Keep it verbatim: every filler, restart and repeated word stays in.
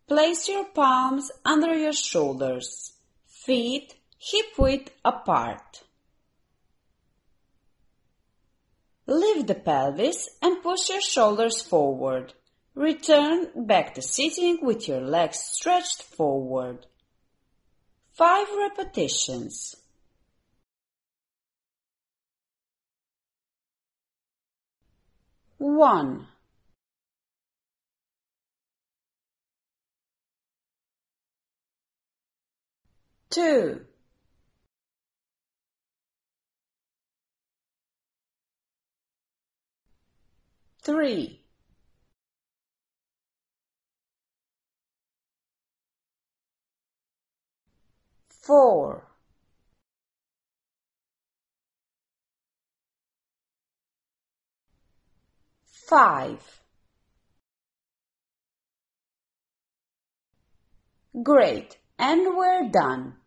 Place your palms under your shoulders, feet hip-width apart. Lift the pelvis and push your shoulders forward. Return back to sitting with your legs stretched forward. Five repetitions. One. Two. Three. Four. Five. Great, and we're done.